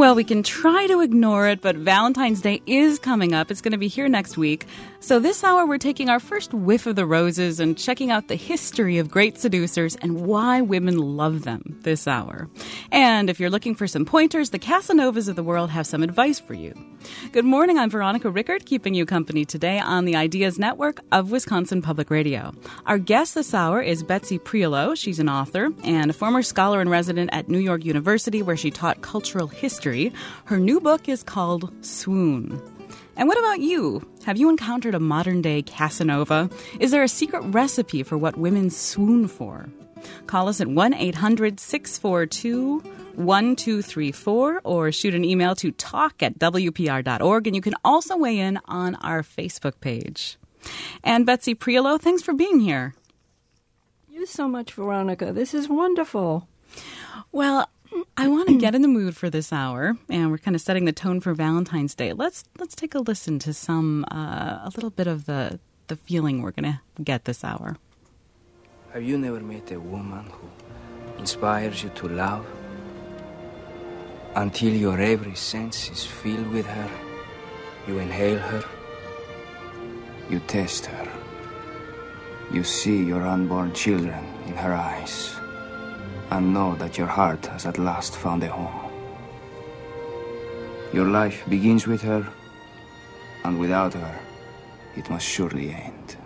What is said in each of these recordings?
Well, we can try to ignore it, but Valentine's Day is coming up. It's going to be here next week. So this hour, we're taking our first whiff of the roses and checking out the history of great seducers and why women love them this hour. And if you're looking for some pointers, the Casanovas of the world have some advice for you. Good morning, I'm Veronica Rickard, keeping you company today on the Ideas Network of Wisconsin Public Radio. Our guest this hour is Betsy Priolo. She's an author and a former scholar and resident at New York University, where she taught cultural history. Her new book is called Swoon. And what about you? Have you encountered a modern-day Casanova? Is there a secret recipe for what women swoon for? Call us at 1-800-642-1234 or shoot an email to talk@wpr.org. And you can also weigh in on our Facebook page. And Betsy Priolo, thanks for being here. Thank you so much, Veronica. This is wonderful. Well, I want to get in the mood for this hour, and we're kind of setting the tone for Valentine's Day. Let's take a listen to a little bit of the feeling we're going to get this hour. Have you never met a woman who inspires you to love until your every sense is filled with her? You inhale her, you taste her, you see your unborn children in her eyes, and know that your heart has at last found a home. Your life begins with her, and without her, it must surely end.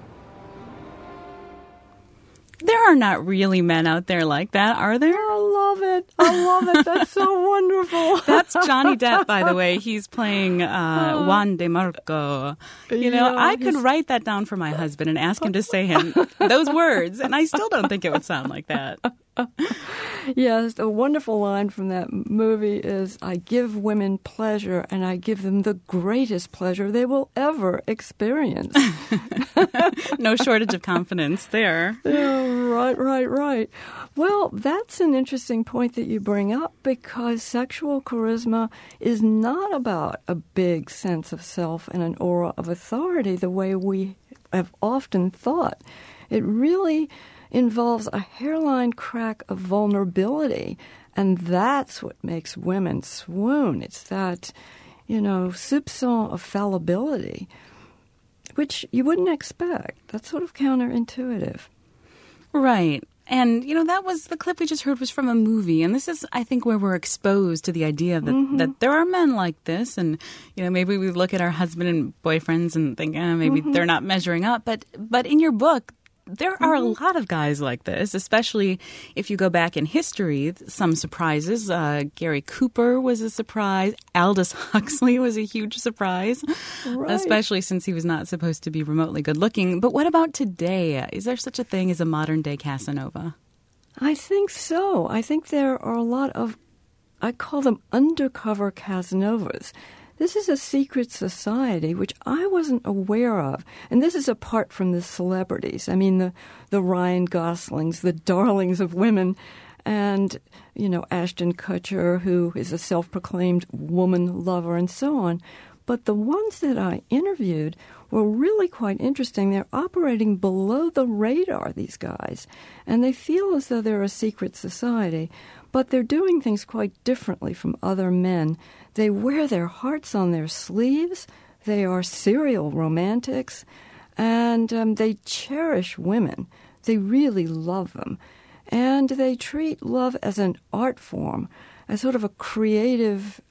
There are not really men out there like that, are there? I love it. That's so wonderful. That's Johnny Depp, by the way. He's playing Juan de Marco. I could write that down for my husband and ask him to say those words, and I still don't think it would sound like that. Yes, a wonderful line from that movie is, I give women pleasure, and I give them the greatest pleasure they will ever experience. No shortage of confidence there. Yeah, right. Well, that's an interesting point that you bring up, because sexual charisma is not about a big sense of self and an aura of authority the way we have often thought. It really involves a hairline crack of vulnerability, and that's what makes women swoon. It's that, soupçon of fallibility, which you wouldn't expect. That's sort of counterintuitive. Right. And, that was the clip we just heard was from a movie. And this is, I think, where we're exposed to the idea that, that there are men like this. And, maybe we look at our husband and boyfriends and think, maybe they're not measuring up. But in your book, there are a lot of guys like this, especially if you go back in history. Some surprises. Gary Cooper was a surprise. Aldous Huxley was a huge surprise, especially since he was not supposed to be remotely good looking. But what about today? Is there such a thing as a modern day Casanova? I think so. I think there are a lot of, I call them undercover Casanovas. This is a secret society which I wasn't aware of. And this is apart from the celebrities. I mean, the Ryan Goslings, the darlings of women, and, Ashton Kutcher, who is a self-proclaimed woman lover, and so on. But the ones that I interviewed were really quite interesting. They're operating below the radar, these guys. And they feel as though they're a secret society. But they're doing things quite differently from other men. They wear their hearts on their sleeves. They are serial romantics. And they cherish women. They really love them. And they treat love as an art form, as sort of a creative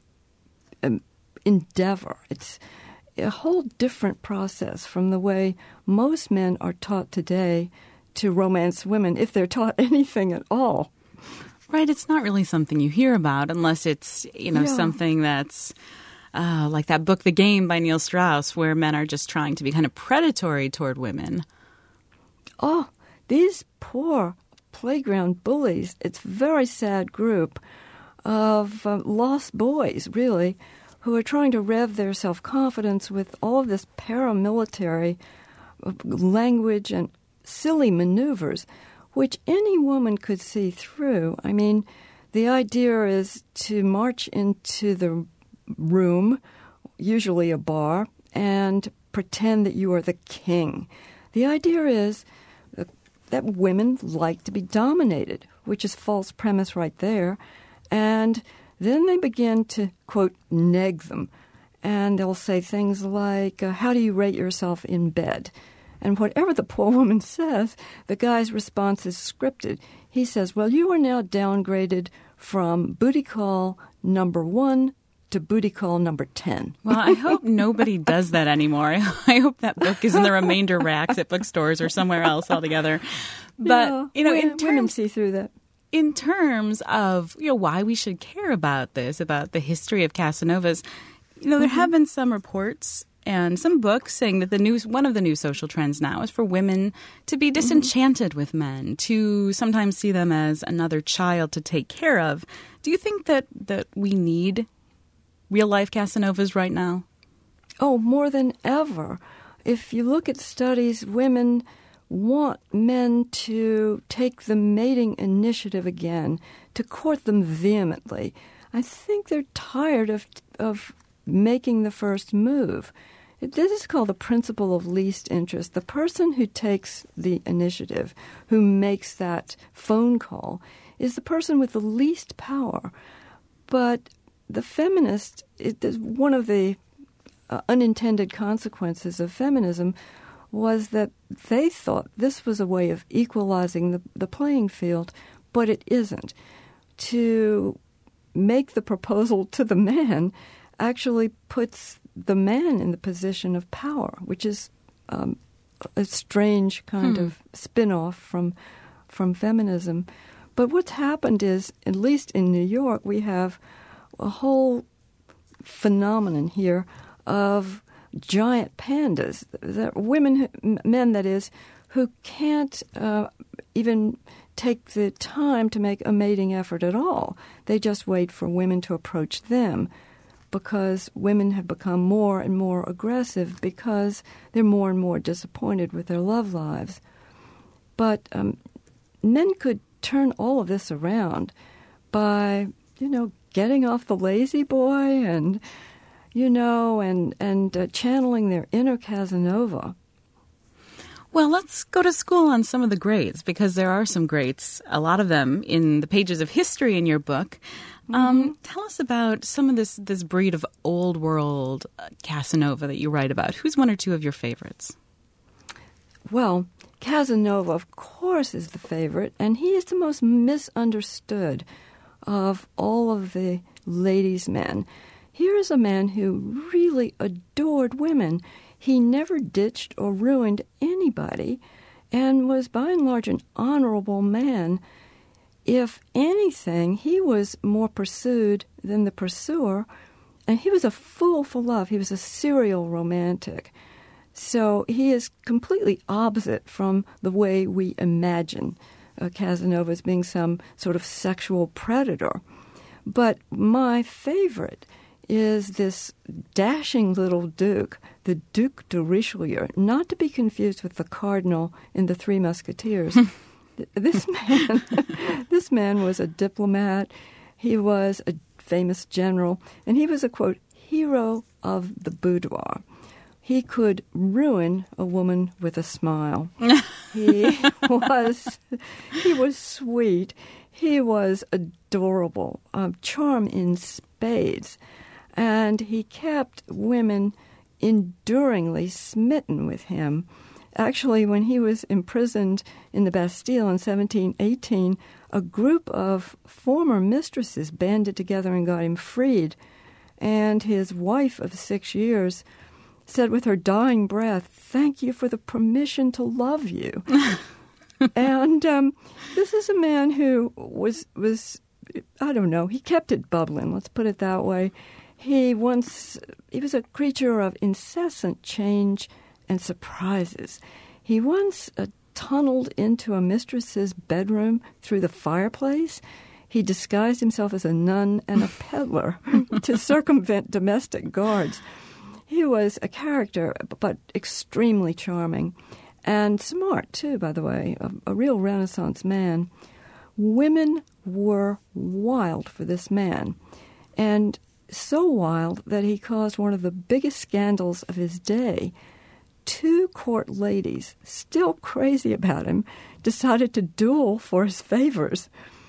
endeavor. It's a whole different process from the way most men are taught today to romance women, if they're taught anything at all. Right, it's not really something you hear about unless it's, something that's like that book, The Game by Neil Strauss, where men are just trying to be kind of predatory toward women. Oh, these poor playground bullies. It's a very sad group of lost boys, really, who are trying to rev their self-confidence with all of this paramilitary language and silly maneuvers, which any woman could see through. I mean, the idea is to march into the room, usually a bar, and pretend that you are the king. The idea is that women like to be dominated, which is false premise right there, and Then they begin to, quote, neg them. And they'll say things like, how do you rate yourself in bed? And whatever the poor woman says, the guy's response is scripted. He says, well, you are now downgraded from booty call number 1 to booty call number 10. Well, I hope nobody does that anymore. I hope that book is in the remainder racks at bookstores or somewhere else altogether. But, women see through that. In terms of, why we should care about this, about the history of Casanovas, there have been some reports and some books saying that one of the new social trends now is for women to be disenchanted with men, to sometimes see them as another child to take care of. Do you think that we need real-life Casanovas right now? Oh, more than ever. If you look at studies, women want men to take the mating initiative again, to court them vehemently. I think they're tired of making the first move. This is called the principle of least interest. The person who takes the initiative, who makes that phone call, is the person with the least power. But the feminist, one of the unintended consequences of feminism was that they thought this was a way of equalizing the playing field, but it isn't. To make the proposal to the man actually puts the man in the position of power, which is a strange kind of spin-off from feminism. But what's happened is, at least in New York, we have a whole phenomenon here of giant pandas, men that is, who can't even take the time to make a mating effort at all. They just wait for women to approach them, because women have become more and more aggressive because they're more and more disappointed with their love lives. But men could turn all of this around by, getting off the lazy boy and channeling their inner Casanova. Well, let's go to school on some of the greats, because there are some greats, a lot of them in the pages of history in your book. Tell us about some of this breed of old world Casanova that you write about. Who's one or two of your favorites? Well, Casanova, of course, is the favorite, and he is the most misunderstood of all of the ladies' men. Here is a man who really adored women. He never ditched or ruined anybody and was by and large an honorable man. If anything, he was more pursued than the pursuer, and he was a fool for love. He was a serial romantic. So he is completely opposite from the way we imagine Casanova as being some sort of sexual predator. But my favorite is this dashing little duke, the Duc de Richelieu, not to be confused with the cardinal in The Three Musketeers. This man was a diplomat. He was a famous general, and he was a, quote, hero of the boudoir. He could ruin a woman with a smile. He was sweet. He was adorable, charm in spades. And he kept women enduringly smitten with him. Actually, when he was imprisoned in the Bastille in 1718, a group of former mistresses banded together and got him freed. And his wife of 6 years said with her dying breath, "Thank you for the permission to love you." And this is a man who was I don't know, he kept it bubbling, let's put it that way. He was a creature of incessant change and surprises. He once tunneled into a mistress's bedroom through the fireplace. He disguised himself as a nun and a peddler to circumvent domestic guards. He was a character, but extremely charming and smart, too, by the way, a real Renaissance man. Women were wild for this man, and so wild that he caused one of the biggest scandals of his day. 2 court ladies, still crazy about him, decided to duel for his favors.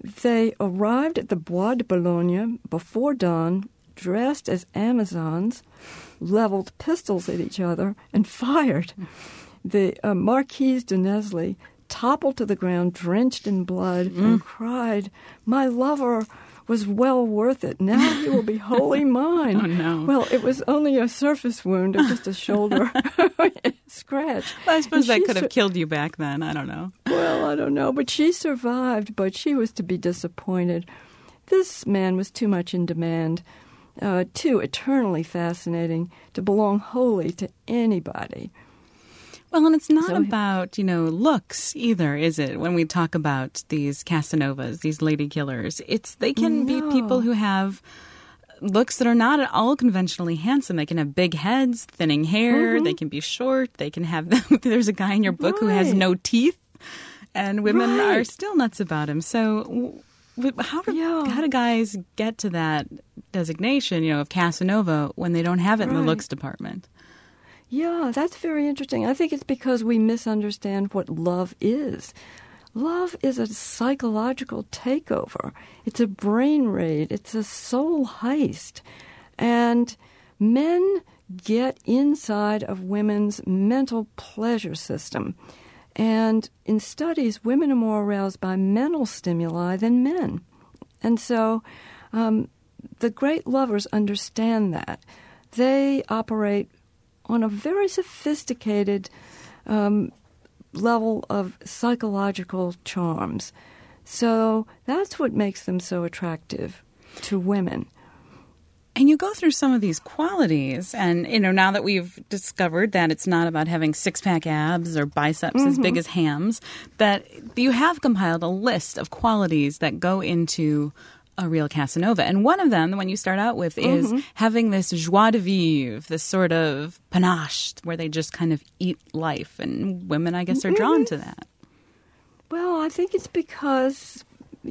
They arrived at the Bois de Boulogne before dawn, dressed as Amazons, leveled pistols at each other, and fired. The Marquise de Nesle toppled to the ground, drenched in blood, and cried, "My lover was well worth it. Now he will be wholly mine." Oh, no. Well, it was only a surface wound or just a shoulder scratch. I suppose And that she could have killed you back then. I don't know. Well, I don't know. But she survived, but she was to be disappointed. This man was too much in demand, too eternally fascinating to belong wholly to anybody. Well, and it's not about, looks either, is it? When we talk about these Casanovas, these lady killers, they can be people who have looks that are not at all conventionally handsome. They can have big heads, thinning hair. They can be short. They can have them. There's a guy in your book who has no teeth, and women are still nuts about him. So how do guys get to that designation, of Casanova when they don't have it in the looks department? Yeah, that's very interesting. I think it's because we misunderstand what love is. Love is a psychological takeover. It's a brain raid. It's a soul heist. And men get inside of women's mental pleasure system. And in studies, women are more aroused by mental stimuli than men. And so the great lovers understand that. They operate on a very sophisticated level of psychological charms. So that's what makes them so attractive to women. And you go through some of these qualities, and, now that we've discovered that it's not about having six-pack abs or biceps as big as hams, that you have compiled a list of qualities that go into a real Casanova. And one of them, the one you start out with, is having this joie de vivre, this sort of panache where they just kind of eat life. And women, I guess, are drawn to that. Well, I think it's because,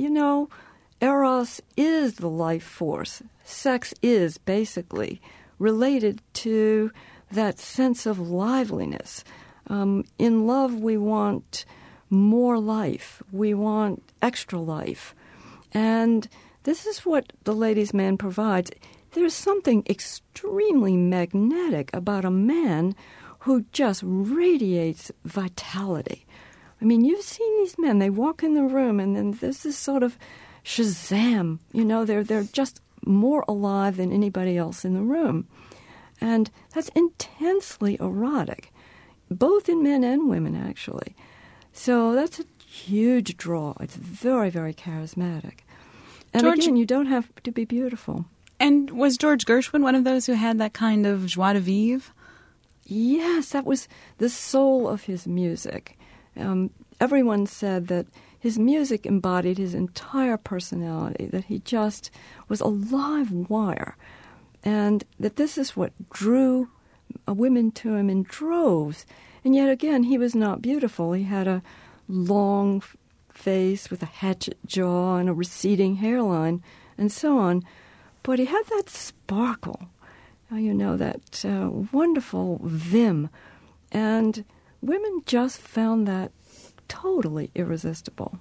Eros is the life force. Sex is basically related to that sense of liveliness. In love, we want more life. We want extra life. And this is what the ladies' man provides. There's something extremely magnetic about a man who just radiates vitality. I mean, you've seen these men. They walk in the room, and then there's this sort of Shazam. They're just more alive than anybody else in the room. And that's intensely erotic, both in men and women, actually. So that's a huge draw. It's very, very charismatic. And again, you don't have to be beautiful. And was George Gershwin one of those who had that kind of joie de vivre? Yes, that was the soul of his music. Everyone said that his music embodied his entire personality, that he just was a live wire, and that this is what drew women to him in droves. And yet again, he was not beautiful. He had a long face with a hatchet jaw and a receding hairline and so on. But he had that sparkle, that wonderful vim. And women just found that totally irresistible.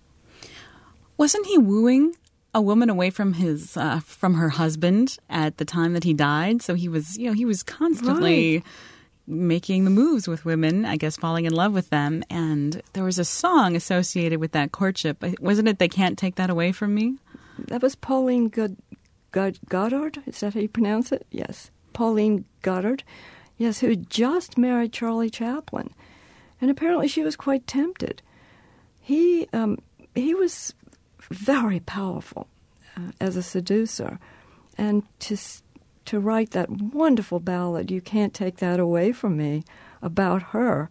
Wasn't he wooing a woman away from from her husband at the time that he died? So he was constantly making the moves with women, I guess, falling in love with them. And there was a song associated with that courtship. Wasn't it "They Can't Take That Away From Me"? That was Pauline Goddard. Is that how you pronounce it? Yes. Pauline Goddard. Yes, who just married Charlie Chaplin. And apparently she was quite tempted. He was very powerful as a seducer. And to write that wonderful ballad, "You Can't Take That Away From Me," about her,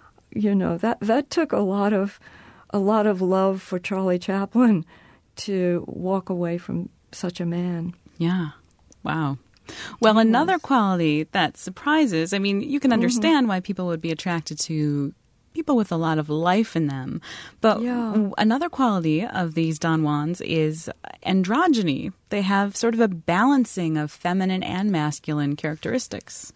that took a lot of love for Charlie Chaplin to walk away from such a man. Yeah. Wow. Well, another quality that surprises, I mean, you can understand why people would be attracted to people with a lot of life in them. But another quality of these Don Juans is androgyny. They have sort of a balancing of feminine and masculine characteristics.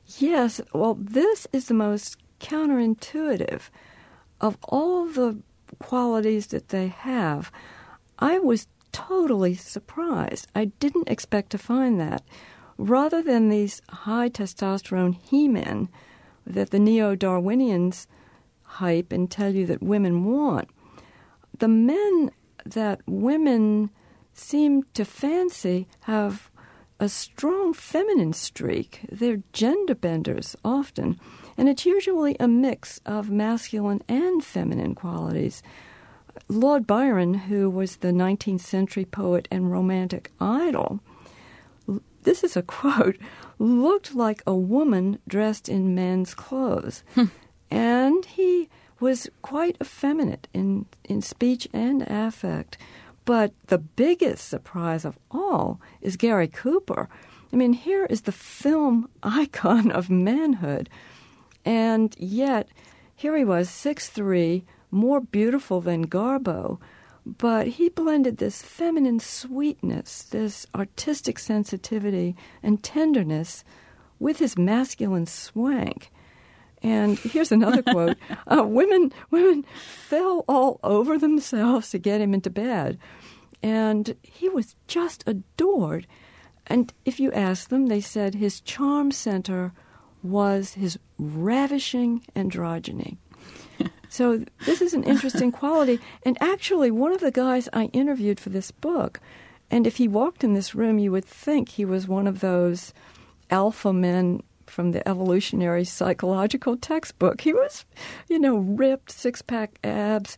Yes. Well, this is the most counterintuitive of all the qualities that they have. I was totally surprised. I didn't expect to find that. Rather than these high testosterone he-men that the neo-Darwinians hype and tell you that women want, the men that women seem to fancy have a strong feminine streak. They're gender benders often, and it's usually a mix of masculine and feminine qualities. Lord Byron, who was the 19th century poet and romantic idol, this is a quote, looked like a woman dressed in men's clothes. And he was quite effeminate in speech and affect. But the biggest surprise of all is Gary Cooper. I mean, here is the film icon of manhood. And yet, here he was, 6'3", more beautiful than Garbo. But he blended this feminine sweetness, this artistic sensitivity and tenderness with his masculine swank. And here's another quote. Women fell all over themselves to get him into bed. And he was just adored. And if you ask them, they said his charm center was his ravishing androgyny. So this is an interesting quality. And actually, one of the guys I interviewed for this book, and if he walked in this room, you would think he was one of those alpha men from the evolutionary psychological textbook. He was, ripped, six-pack abs,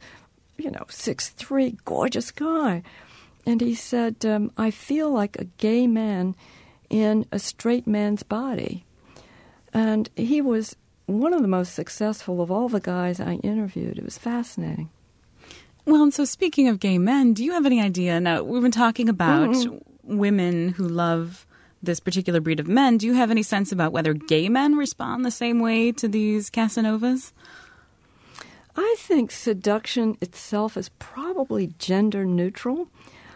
6'3", gorgeous guy. And he said, I feel like a gay man in a straight man's body. And he was one of the most successful of all the guys I interviewed. It was fascinating. Well, and so speaking of gay men, do you have any idea? Now, we've been talking about women who love this particular breed of men. Do you have any sense about whether gay men respond the same way to these Casanovas? I think seduction itself is probably gender neutral.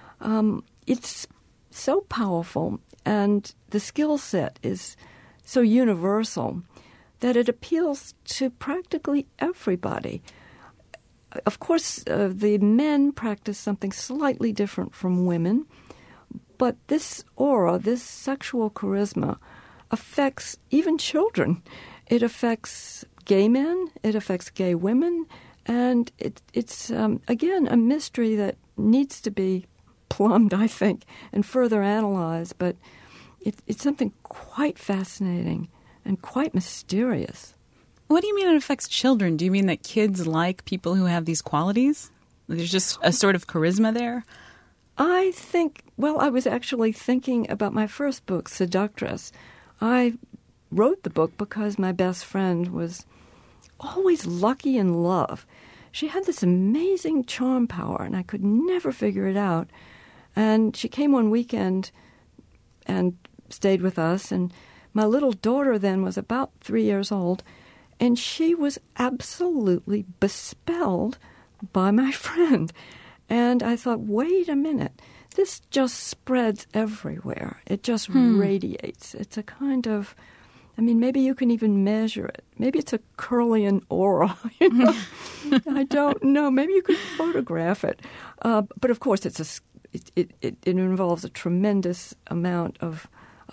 It's so powerful, and the skill set is so universal that it appeals to practically everybody. Of course, the men practice something slightly different from women, but this aura, this sexual charisma, affects even children. It affects gay men, it affects gay women, and it's again, a mystery that needs to be plumbed, I think, and further analyzed, but it's something quite fascinating and quite mysterious. What do you mean it affects children? Do you mean that kids like people who have these qualities? There's just a sort of charisma there? I think, I was actually thinking about my first book, Seductress. I wrote the book because my best friend was always lucky in love. She had this amazing charm power, and I could never figure it out. And she came one weekend and stayed with us, and my little daughter then was about 3 years old, and she was absolutely bespelled by my friend. And I thought, wait a minute, this just spreads everywhere. It just radiates. It's a kind of, maybe you can even measure it. Maybe it's a Curlian aura. I don't know. Maybe you could photograph it. But of course, it involves a tremendous amount of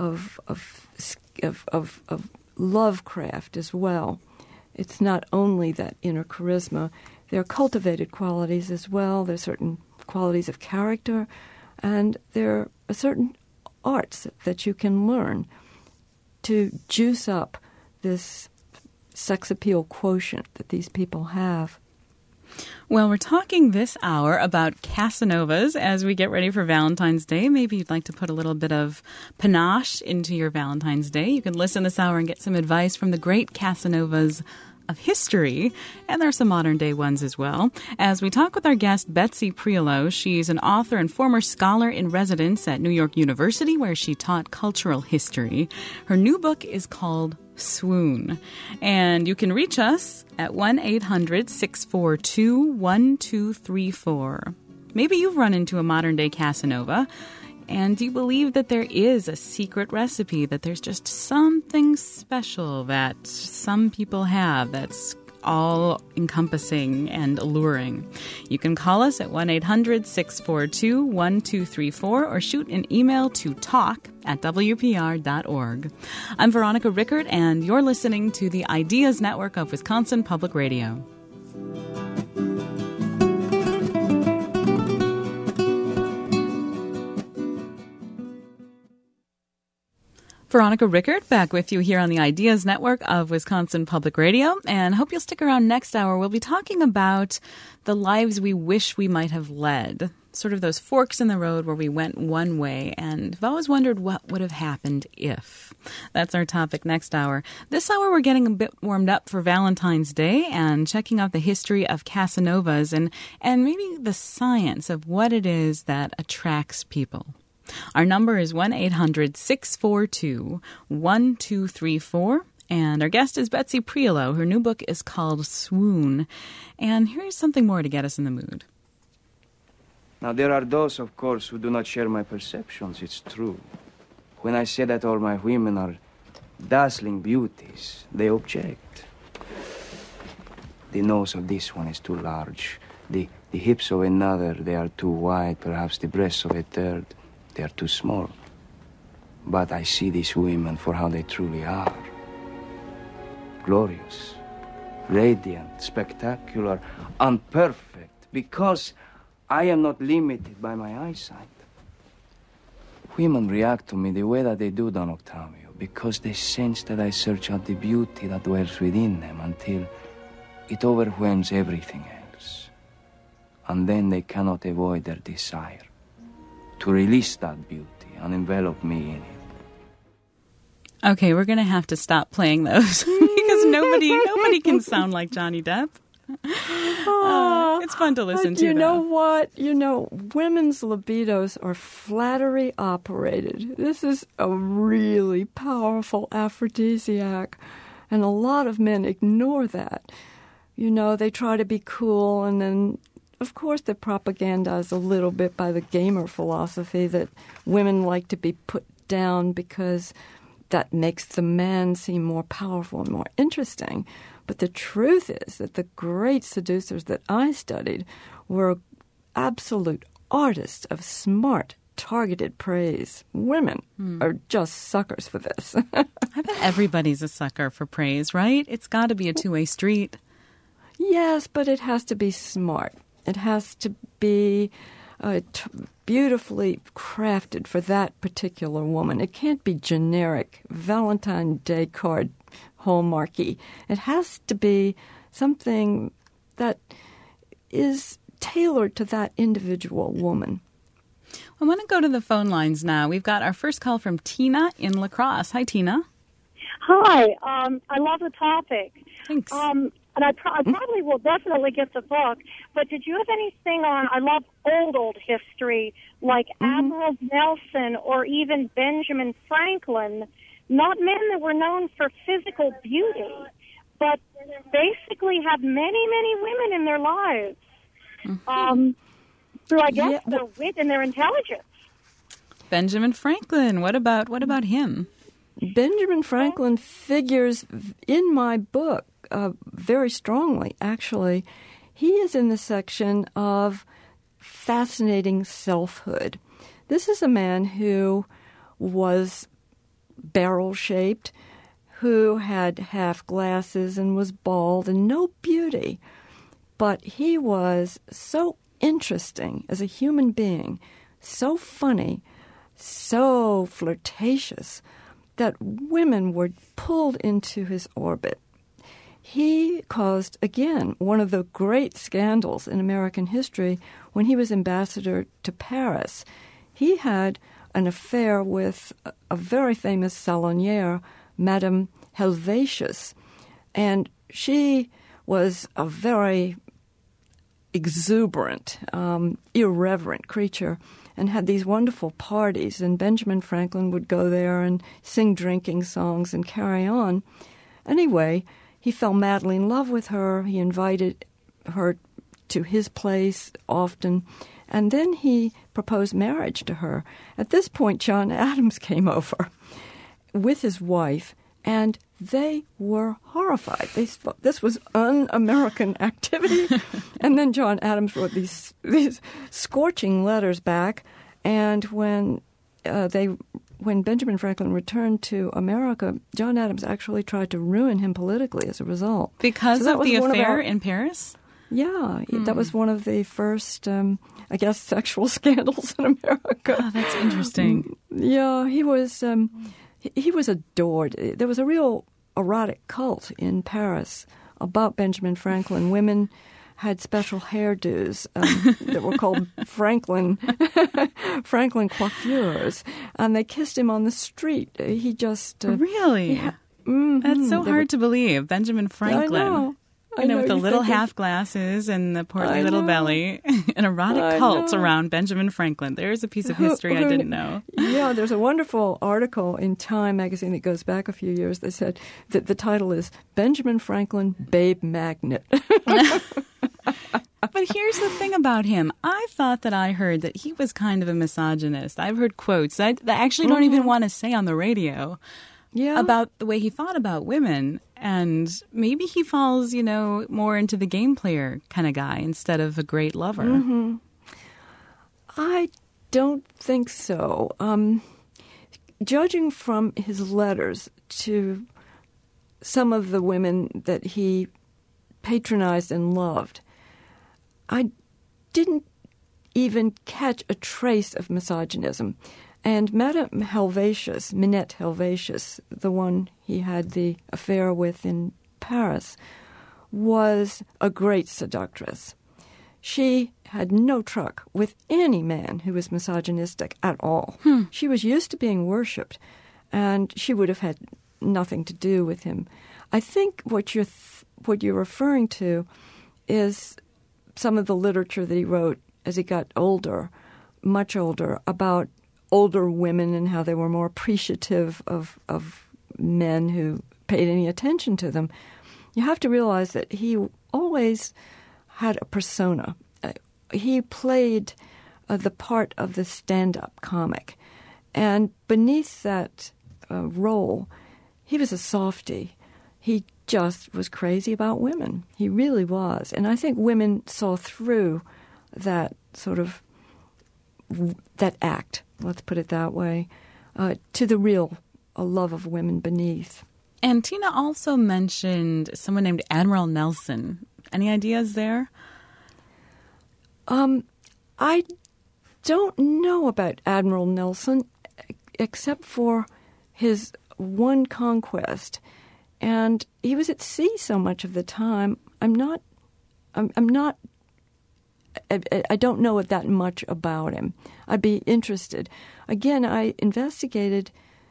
lovecraft as well. It's not only that inner charisma. There are cultivated qualities as well. There are certain qualities of character, and there are certain arts that you can learn to juice up this sex appeal quotient that these people have. Well, we're talking this hour about Casanovas as we get ready for Valentine's Day. Maybe you'd like to put a little bit of panache into your Valentine's Day. You can listen this hour and get some advice from the great Casanovas of history, and there are some modern-day ones as well. As we talk with our guest, Betsy Priolo, she's an author and former scholar in residence at New York University, where she taught cultural history. Her new book is called Swoon, and you can reach us at 1-800-642-1234. Maybe you've run into a modern-day Casanova, and you believe that there is a secret recipe, that there's just something special that some people have that's all-encompassing and alluring. You can call us at 1-800-642-1234 or shoot an email to talk@wpr.org. I'm Veronica Rickert, and you're listening to the Ideas Network of Wisconsin Public Radio. Veronica Rickert back with you here on the Ideas Network of Wisconsin Public Radio, and hope you'll stick around next hour. We'll be talking about the lives we wish we might have led, sort of those forks in the road where we went one way, and I've always wondered what would have happened if. That's our topic next hour. This hour we're getting a bit warmed up for Valentine's Day and checking out the history of Casanovas and maybe the science of what it is that attracts people. Our number is 1-800-642-1234, and our guest is Betsy Priolo. Her new book is called Swoon, and here's something more to get us in the mood. Now, there are those, of course, who do not share my perceptions, it's true. When I say that all my women are dazzling beauties, they object. The nose of this one is too large. The hips of another, they are too wide. Perhaps the breasts of a third, they are too small. But I see these women for how they truly are. Glorious, radiant, spectacular, unperfect, because I am not limited by my eyesight. Women react to me the way that they do, Don Octavio, because they sense that I search out the beauty that dwells within them until it overwhelms everything else. And then they cannot avoid their desire to release that beauty and envelop me in it. Okay, we're going to have to stop playing those because nobody can sound like Johnny Depp. It's fun to listen to. You know what? Women's libidos are flattery operated. This is a really powerful aphrodisiac, and a lot of men ignore that. They try to be cool, and then, of course, they're propagandized a little bit by the gamer philosophy that women like to be put down because that makes the man seem more powerful and more interesting. But the truth is that the great seducers that I studied were absolute artists of smart, targeted praise. Women are just suckers for this. I bet everybody's a sucker for praise, right? It's got to be a two-way street. Yes, but it has to be smart. It has to be beautifully crafted for that particular woman. It can't be generic, Valentine's Day card hallmarky. It has to be something that is tailored to that individual woman. I want to go to the phone lines now. We've got our first call from Tina in La Crosse. Hi, Tina. Hi. I love the topic. Thanks. And I probably will definitely get the book, but did you have anything on, I love old history, like Admiral Nelson or even Benjamin Franklin, not men that were known for physical beauty, but basically have many, many women in their lives, through, I guess, their wit and their intelligence. Benjamin Franklin, what about him? Benjamin Franklin figures in my book very strongly, actually. He is in the section of fascinating selfhood. This is a man who was barrel-shaped, who had half glasses and was bald and no beauty. But he was so interesting as a human being, so funny, so flirtatious, that women were pulled into his orbit. He caused, again, one of the great scandals in American history when he was ambassador to Paris. He had an affair with a very famous salonière, Madame Helvetius, and she was a very exuberant, irreverent creature and had these wonderful parties, and Benjamin Franklin would go there and sing drinking songs and carry on. Anyway, he fell madly in love with her. He invited her to his place often, and then he proposed marriage to her. At this point, John Adams came over with his wife, And they were horrified. They thought this was un-American activity. And then John Adams wrote these scorching letters back. And when Benjamin Franklin returned to America, John Adams actually tried to ruin him politically as a result. Because of the affair in Paris? Yeah, that was one of the first, I guess, sexual scandals in America. Oh, that's interesting. Yeah, he was adored. There was a real erotic cult in Paris about Benjamin Franklin. Women had special hairdos that were called Franklin coiffures, and they kissed him on the street. He just really. That's so hard to believe. Benjamin Franklin. I know with the little half glasses and the portly little belly. An erotic cult around Benjamin Franklin. There's a piece of history I didn't know. Yeah, there's a wonderful article in Time magazine that goes back a few years that said that the title is Benjamin Franklin, Babe Magnet. But here's the thing about him. I thought that I heard that he was kind of a misogynist. I've heard quotes that I actually don't even want to say on the radio about the way he thought about women. And maybe he falls, more into the game player kind of guy instead of a great lover. Mm-hmm. I don't think so. Judging from his letters to some of the women that he patronized and loved, I didn't even catch a trace of misogynism. And Madame Helvetius, Minette Helvetius, the one he had the affair with in Paris, was a great seductress. She had no truck with any man who was misogynistic at all. She was used to being worshipped, and she would have had nothing to do with him. I think what you're referring to is some of the literature that he wrote as he got older, much older, about older women and how they were more appreciative of men who paid any attention to them. You have to realize that he always had a persona. He played the part of the stand-up comic. And beneath that role, he was a softie. He just was crazy about women. He really was. And I think women saw through that sort of, that act, let's put it that way, to the real love of women beneath. And Tina also mentioned someone named Admiral Nelson. Any ideas there? I don't know about Admiral Nelson except for his one conquest. And he was at sea so much of the time. I don't know that much about him. I'd be interested. Again, I investigated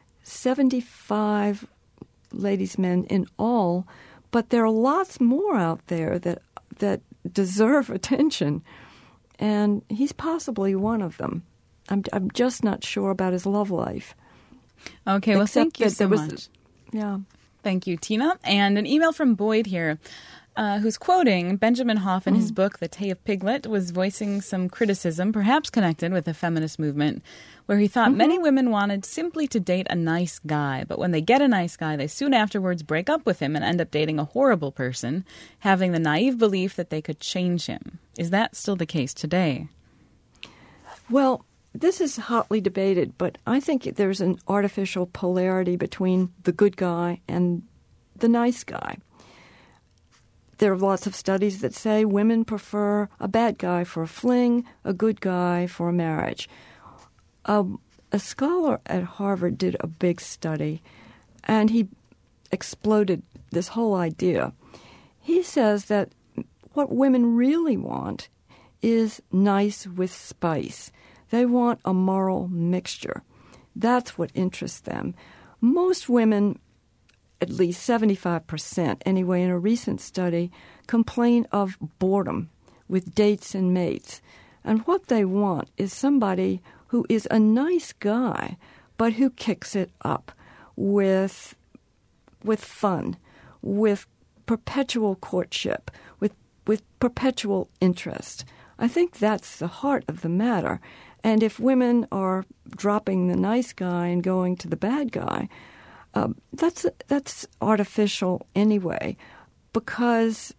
75 ladies' men in all, but there are lots more out there that deserve attention, and he's possibly one of them. I'm just not sure about his love life. Okay, well, thank you so much. Yeah. Thank you, Tina. And an email from Boyd here, who's quoting Benjamin Hoff in his book, The Tay of Piglet, was voicing some criticism, perhaps connected with the feminist movement, where he thought many women wanted simply to date a nice guy, but when they get a nice guy, they soon afterwards break up with him and end up dating a horrible person, having the naive belief that they could change him. Is that still the case today? Well, this is hotly debated, but I think there's an artificial polarity between the good guy and the nice guy. There are lots of studies that say women prefer a bad guy for a fling, a good guy for a marriage. A scholar at Harvard did a big study, and he exploded this whole idea. He says that what women really want is nice with spice. They want a moral mixture. That's what interests them. Most women, at least 75% anyway, in a recent study, complain of boredom with dates and mates. And what they want is somebody who is a nice guy, but who kicks it up with fun, with perpetual courtship, with perpetual interest. I think that's the heart of the matter. And if women are dropping the nice guy and going to the bad guy, That's artificial anyway, because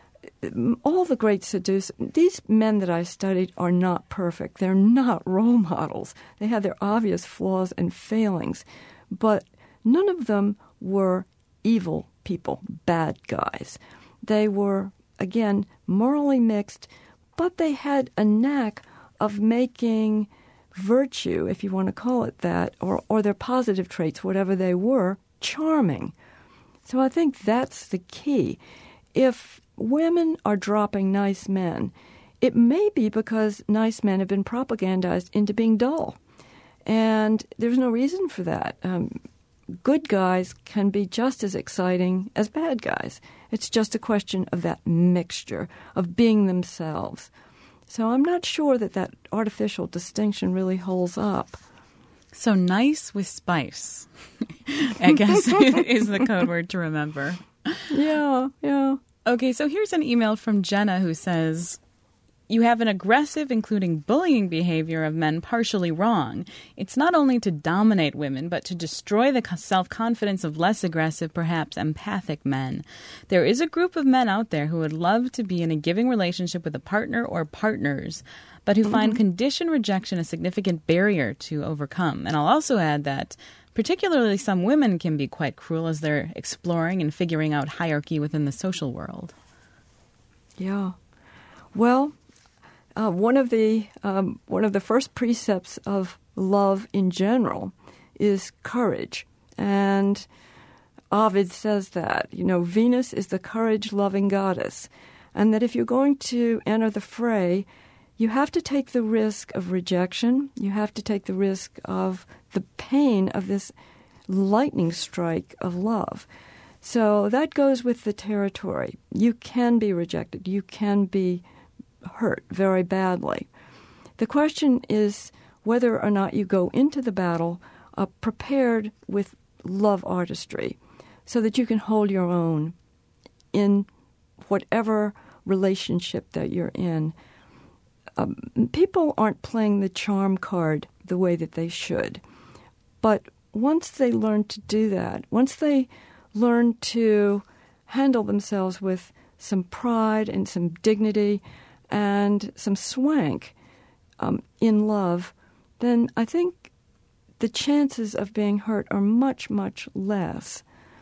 all the great seducers, these men that I studied are not perfect. They're not role models. They have their obvious flaws and failings, but none of them were evil people, bad guys. They were, again, morally mixed, but they had a knack of making virtue, if you want to call it that, or their positive traits, whatever they were, charming. So I think that's the key. If women are dropping nice men, it may be because nice men have been propagandized into being dull. And there's no reason for that. Good guys can be just as exciting as bad guys. It's just a question of that mixture, of being themselves. So I'm not sure that artificial distinction really holds up. So nice with spice, I guess, is the code word to remember. Yeah. Okay, so here's an email from Jenna who says, you have an aggressive, including bullying behavior of men partially wrong. It's not only to dominate women, but to destroy the self-confidence of less aggressive, perhaps empathic men. There is a group of men out there who would love to be in a giving relationship with a partner or partners, but who find conditioned rejection a significant barrier to overcome. And I'll also add that particularly some women can be quite cruel as they're exploring and figuring out hierarchy within the social world. Yeah. Well, one of the first precepts of love in general is courage, and Ovid says that Venus is the courage-loving goddess, and that if you're going to enter the fray, you have to take the risk of rejection. You have to take the risk of the pain of this lightning strike of love. So that goes with the territory. You can be rejected. You can be hurt very badly. The question is whether or not you go into the battle prepared with love artistry so that you can hold your own in whatever relationship that you're in. People aren't playing the charm card the way that they should. But once they learn to do that, once they learn to handle themselves with some pride and some dignity and some swank in love, then I think the chances of being hurt are much, much less.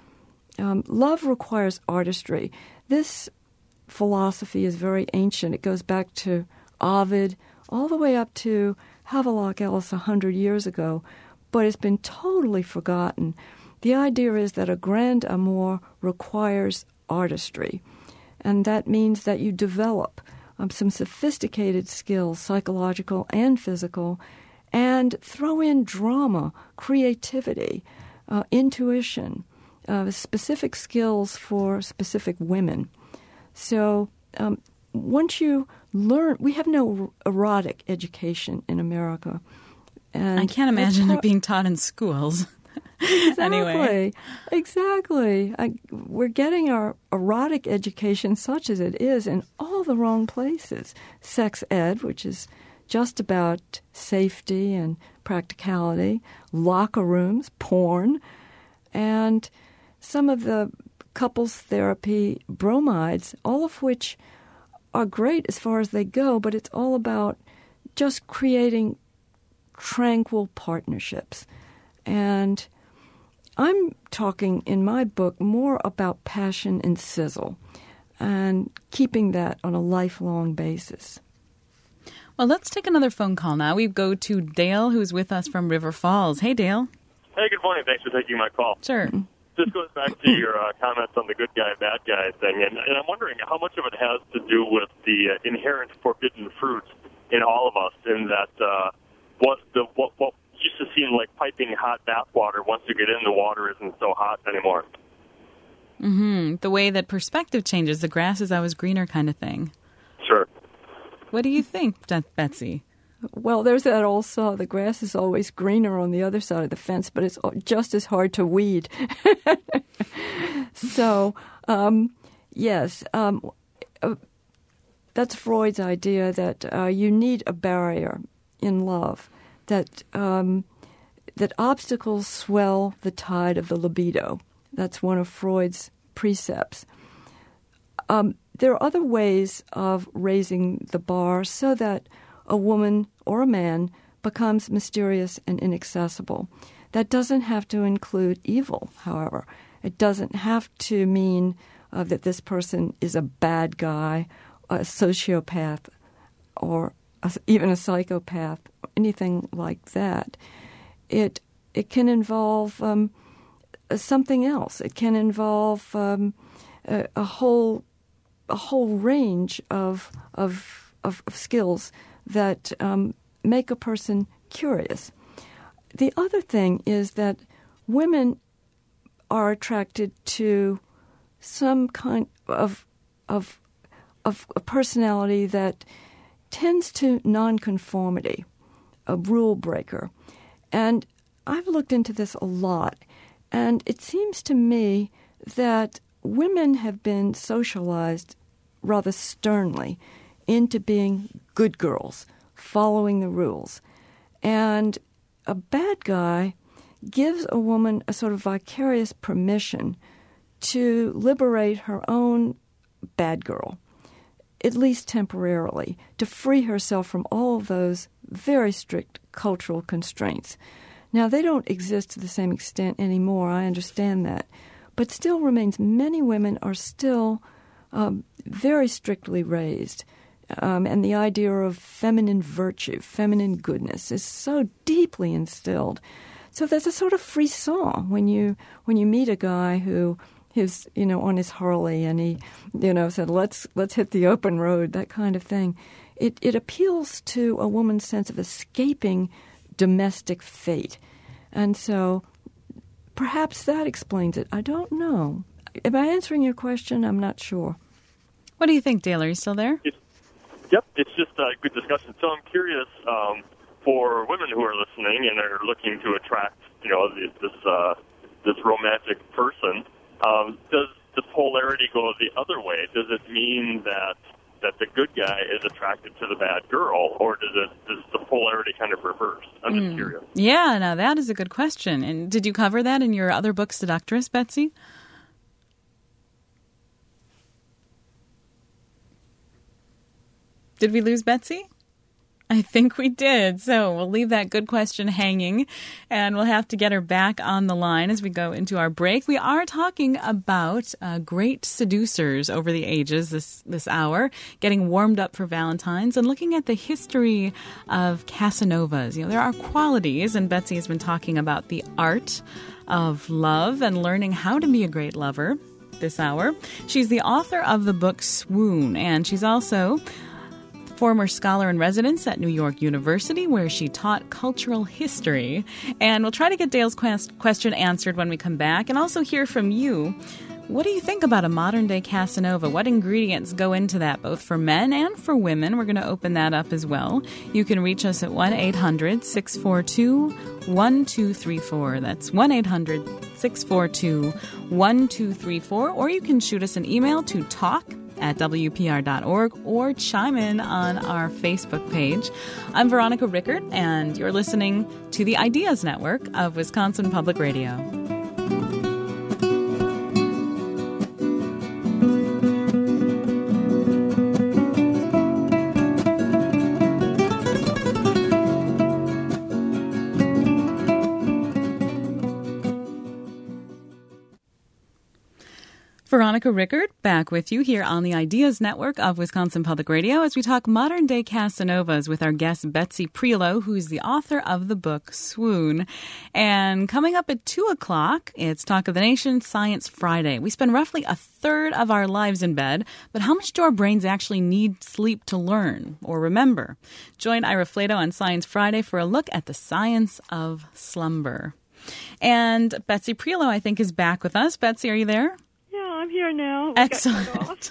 Love requires artistry. This philosophy is very ancient. It goes back to Ovid, all the way up to Havelock Ellis 100 years ago, but it's been totally forgotten. The idea is that a grand amour requires artistry, and that means that you develop some sophisticated skills, psychological and physical, and throw in drama, creativity, intuition, specific skills for specific women. So once you learn, we have no erotic education in America. And I can't imagine it being taught in schools. Exactly. Anyway. Exactly. We're getting our erotic education, such as it is, in all the wrong places. Sex ed, which is just about safety and practicality, locker rooms, porn, and some of the couples therapy bromides, all of which are great as far as they go, but it's all about just creating tranquil partnerships. And I'm talking in my book more about passion and sizzle and keeping that on a lifelong basis. Well, let's take another phone call now. We go to Dale, who's with us from River Falls. Hey, Dale. Hey, good morning. Thanks for taking my call. Sure. This goes back to your comments on the good guy, bad guy thing, and I'm wondering how much of it has to do with the inherent forbidden fruit in all of us, in that what used to seem like piping hot bath water, once you get in the water, isn't so hot anymore. Mm-hmm. The way that perspective changes, the grass is always greener kind of thing. Sure. What do you think, Betsy? Well, there's that old saw, the grass is always greener on the other side of the fence, but it's just as hard to weed. So, yes, that's Freud's idea that you need a barrier in love, that that obstacles swell the tide of the libido. That's one of Freud's precepts. There are other ways of raising the bar so that a woman or a man becomes mysterious and inaccessible. That doesn't have to include evil, however. It doesn't have to mean that this person is a bad guy, a sociopath, or even a psychopath, anything like that. It can involve something else. It can involve a whole range of skills that make a person curious. The other thing is that women are attracted to some kind of a personality that tends to nonconformity, a rule breaker. And I've looked into this a lot, and it seems to me that women have been socialized rather sternly into being good girls, following the rules. And a bad guy gives a woman a sort of vicarious permission to liberate her own bad girl, at least temporarily, to free herself from all of those very strict cultural constraints. Now, they don't exist to the same extent anymore, I understand that, but still remains many women are still very strictly raised. And the idea of feminine virtue, feminine goodness is so deeply instilled. So there's a sort of frisson when you meet a guy who is, on his Harley and he, said, let's hit the open road, that kind of thing. It appeals to a woman's sense of escaping domestic fate. And so perhaps that explains it. I don't know. Am I answering your question? I'm not sure. What do you think, Dale? Are you still there? Yep, it's just a good discussion. So I'm curious, for women who are listening and are looking to attract, this romantic person, does the polarity go the other way? Does it mean that the good guy is attracted to the bad girl, or does the polarity kind of reverse? I'm just curious. Yeah, now that is a good question. And did you cover that in your other book, Seductress, Betsy? Did we lose Betsy? I think we did. So we'll leave that good question hanging, and we'll have to get her back on the line as we go into our break. We are talking about great seducers over the ages this hour, getting warmed up for Valentine's and looking at the history of Casanovas. There are qualities, and Betsy has been talking about the art of love and learning how to be a great lover this hour. She's the author of the book Swoon, and she's also former scholar in residence at New York University, where she taught cultural history. And we'll try to get Dale's question answered when we come back, and also hear from you. What do you think about a modern-day Casanova? What ingredients go into that, both for men and for women? We're going to open that up as well. You can reach us at 1-800-642-1234. That's 1-800-642-1234. Or you can shoot us an email to talk@WPR.org or chime in on our Facebook page. I'm Veronica Rickert, and you're listening to the Ideas Network of Wisconsin Public Radio. Veronica Rickert back with you here on the Ideas Network of Wisconsin Public Radio as we talk modern-day Casanovas with our guest Betsy Priolo, who's the author of the book Swoon. And coming up at 2 o'clock, it's Talk of the Nation Science Friday. We spend roughly a third of our lives in bed, but how much do our brains actually need sleep to learn or remember? Join Ira Flato on Science Friday for a look at the science of slumber. And Betsy Priolo, I think, is back with us. Betsy, are you there? I'm here now. Excellent.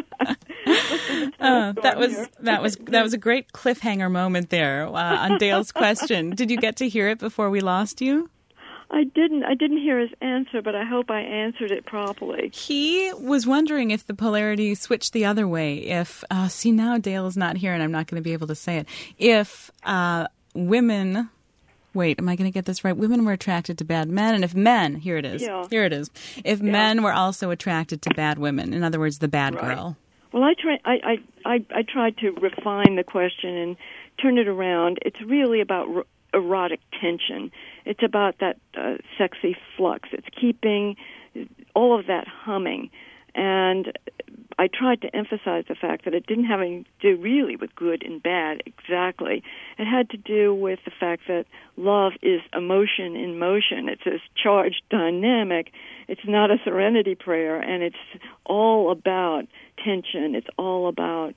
That was a great cliffhanger moment there on Dale's question. Did you get to hear it before we lost you? I didn't hear his answer, but I hope I answered it properly. He was wondering if the polarity switched the other way. If now Dale is not here, and I'm not going to be able to say it. If women wait, am I going to get this right? Women were attracted to bad men, and if men, here it is. If men were also attracted to bad women, in other words, the bad girl. Well, I tried to refine the question and turn it around. It's really about erotic tension. It's about that sexy flux. It's keeping all of that humming. And I tried to emphasize the fact that it didn't have anything to do really with good and bad exactly. It had to do with the fact that love is emotion in motion. It's this charged dynamic. It's not a serenity prayer, and it's all about tension. It's all about,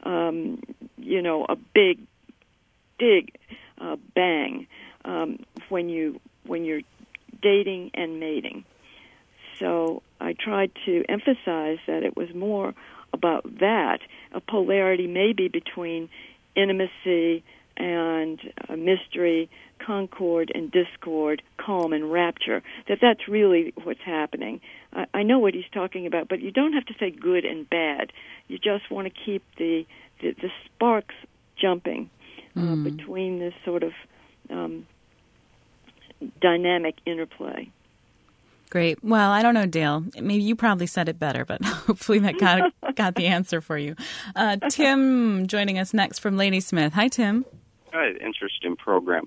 a big bang when you're dating and mating. So I tried to emphasize that it was more about that, a polarity maybe between intimacy and mystery, concord and discord, calm and rapture, that's really what's happening. I know what he's talking about, but you don't have to say good and bad. You just want to keep the sparks jumping between this sort of dynamic interplay. Great. Well, I don't know, Dale. Maybe you probably said it better, but hopefully that got the answer for you. Tim joining us next from Ladysmith. Hi, Tim. Hi, interesting program.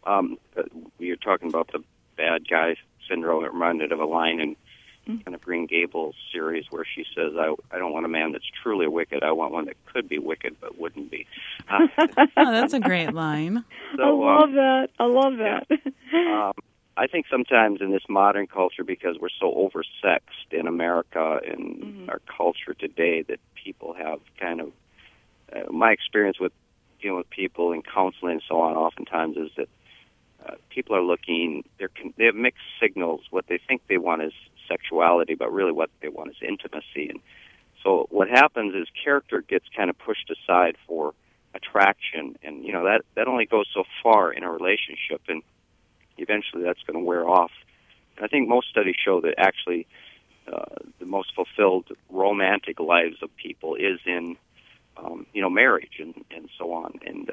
You're talking about the bad guy syndrome. It reminded of a line in kind of Green Gables series where she says, I don't want a man that's truly wicked. I want one that could be wicked but wouldn't be. Oh, that's a great line. So, I love that. Yeah. I think sometimes in this modern culture, because we're so oversexed in America and our culture today, that people have kind of, my experience with dealing with people in counseling and so on oftentimes is that people are looking, they have mixed signals. What they think they want is sexuality, but really what they want is intimacy. And so what happens is character gets kind of pushed aside for attraction, and that only goes so far in a relationship, and eventually that's going to wear off. And I think most studies show that actually the most fulfilled romantic lives of people is in marriage and so on. And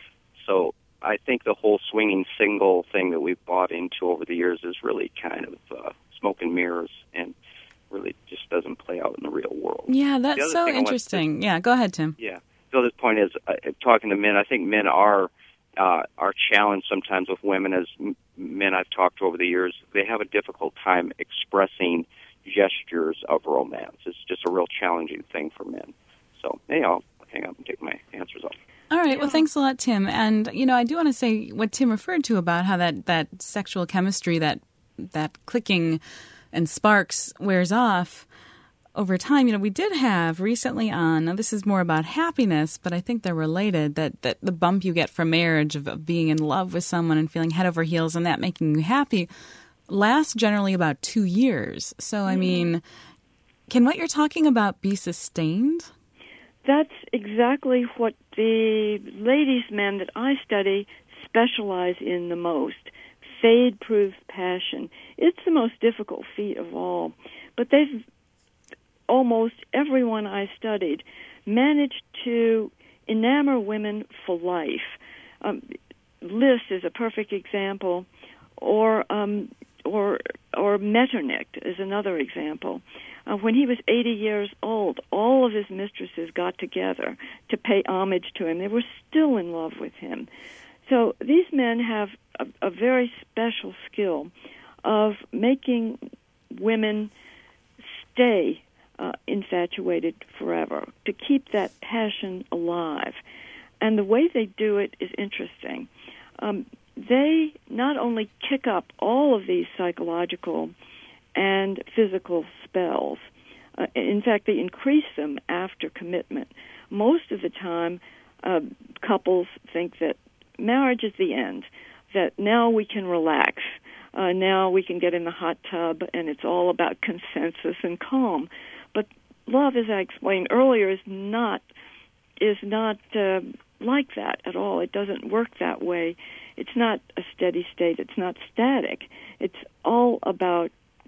so I think the whole swinging single thing that we've bought into over the years is really kind of smoke and mirrors, and really just doesn't play out in the real world. Yeah, that's so interesting. Yeah, go ahead, Tim. Yeah. So this point is, talking to men, I think men are challenged sometimes with women. As men I've talked to over the years, they have a difficult time expressing gestures of romance. It's just a real challenging thing for men. So, I'll hang up and take my answers off. All right. Well, thanks a lot, Tim. And, I do want to say what Tim referred to about how that sexual chemistry, that clicking and sparks wears off over time. We did have recently on, now this is more about happiness, but I think they're related, that the bump you get from marriage of being in love with someone and feeling head over heels and that making you happy lasts generally about 2 years. So, I mean, can what you're talking about be sustained? That's exactly what the ladies' men that I study specialize in the most. Fade-proof passion. It's the most difficult feat of all. But almost everyone I studied managed to enamor women for life. Liss is a perfect example, or Metternich is another example. When he was 80 years old, all of his mistresses got together to pay homage to him. They were still in love with him. So these men have a very special skill of making women stay infatuated forever, to keep that passion alive. And the way they do it is interesting. They not only kick up all of these psychological and physical spells, in fact, they increase them after commitment. Most of the time, couples think that marriage is the end, that now we can relax, now we can get in the hot tub, and it's all about consensus and calm. But love, as I explained earlier, is not like that at all. It doesn't work that way. It's not a steady state. It's not static. It's all about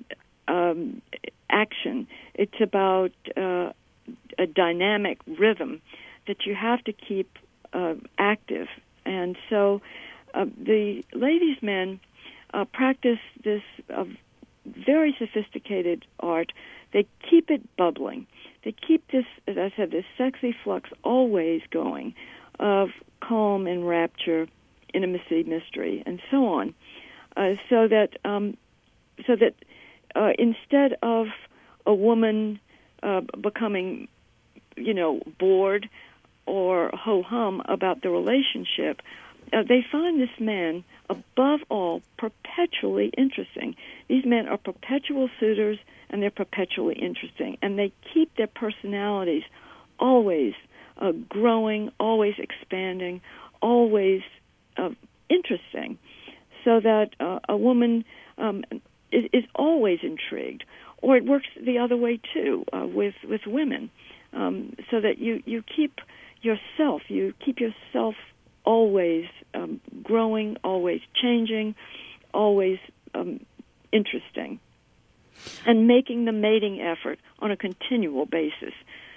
action. It's about a dynamic rhythm that you have to keep active. And so the ladies' men practice this very sophisticated art. They keep it bubbling. They keep this, as I said, this sexy flux always going of calm and rapture, intimacy, mystery, and so on. So that instead of a woman becoming, bored or ho-hum about the relationship, they find this man, above all, perpetually interesting. These men are perpetual suitors, and they're perpetually interesting. And they keep their personalities always growing, always expanding, always interesting, so that a woman is always intrigued. Or it works the other way, too, with women, so that you keep yourself always growing, always changing, always interesting, and making the mating effort on a continual basis.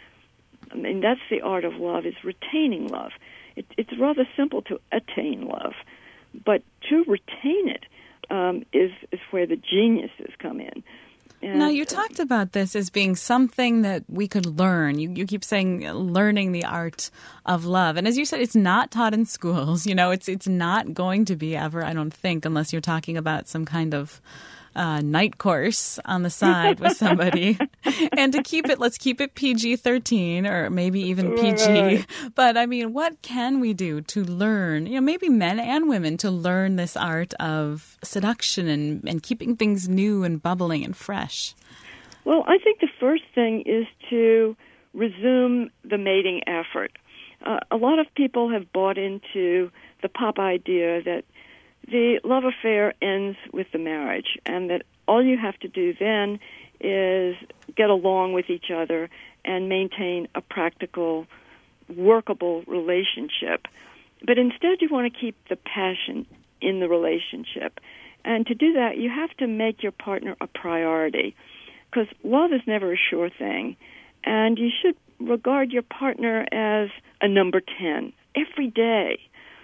I mean, that's the art of love, is retaining love. It's rather simple to attain love, but to retain it is where the geniuses come in. And now, you talked about this as being something that we could learn. You keep saying learning the art of love. And as you said, it's not taught in schools. It's not going to be ever, I don't think, unless you're talking about some kind of night course on the side with somebody. And let's keep it PG-13 or maybe even PG. Right. But I mean, what can we do to learn, maybe men and women, to learn this art of seduction and keeping things new and bubbling and fresh? Well, I think the first thing is to resume the mating effort. A lot of people have bought into the pop idea that the love affair ends with the marriage, and that all you have to do then is get along with each other and maintain a practical, workable relationship. But instead, you want to keep the passion in the relationship. And to do that, you have to make your partner a priority, because love is never a sure thing. And you should regard your partner as a number 10 every day,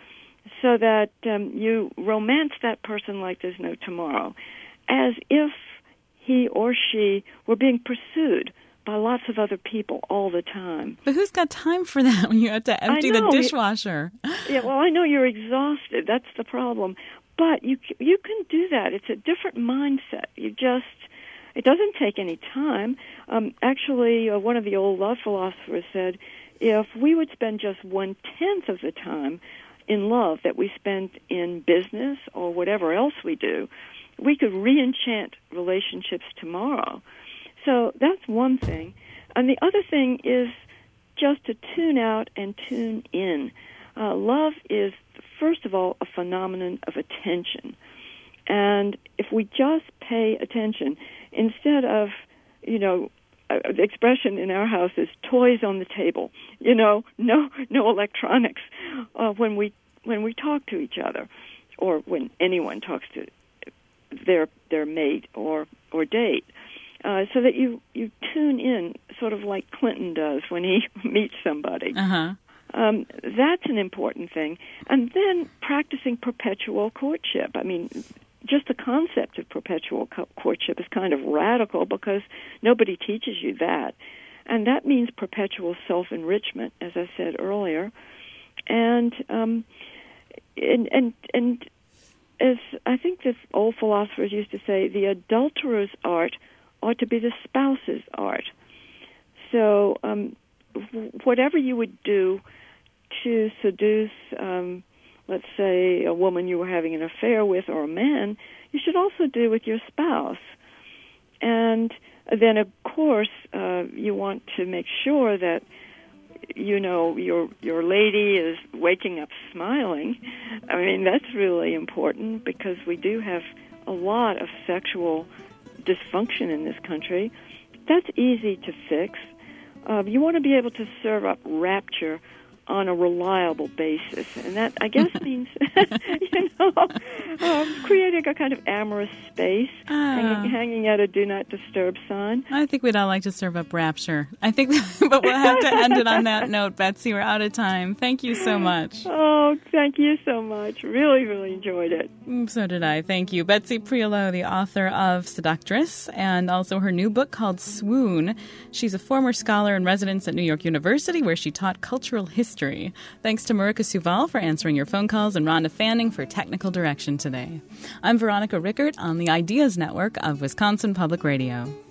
so that you romance that person like there's no tomorrow, as if he or she were being pursued by lots of other people all the time. But who's got time for that when you have to empty the dishwasher? Yeah, well, I know you're exhausted. That's the problem. But you can do that. It's a different mindset. It doesn't take any time. Actually, one of the old love philosophers said, if we would spend just 1/10 of the time in love that we spend in business or whatever else we do, we could re-enchant relationships tomorrow. So that's one thing. And the other thing is just to tune out and tune in. Love is, first of all, a phenomenon of attention. And if we just pay attention, instead of, the expression in our house is toys on the table. No electronics when we talk to each other, or when anyone talks to their mate or date, so that you tune in, sort of like Clinton does when he meets somebody. Uh-huh. That's an important thing. And then practicing perpetual courtship. I mean, just the concept of perpetual courtship is kind of radical, because nobody teaches you that. And that means perpetual self-enrichment, as I said earlier. And as I think the old philosophers used to say, the adulterer's art ought to be the spouse's art. So whatever you would do to seduce, let's say, a woman you were having an affair with, or a man, you should also do with your spouse. And then, of course, you want to make sure that your lady is waking up smiling. I mean, that's really important, because we do have a lot of sexual dysfunction in this country. That's easy to fix. You want to be able to serve up rapture on a reliable basis. And that, I guess, means, creating a kind of amorous space, hanging out a do not disturb sign. I think we'd all like to serve up Rapture. I think, but we'll have to end it on that note, Betsy. We're out of time. Thank you so much. Oh, thank you so much. Really, really enjoyed it. So did I. Thank you. Betsy Priolo, the author of Seductress, and also her new book called Swoon. She's a former scholar in residence at New York University, where she taught cultural history. Thanks to Marika Suval for answering your phone calls and Rhonda Fanning for technical direction today. I'm Veronica Rickert on the Ideas Network of Wisconsin Public Radio.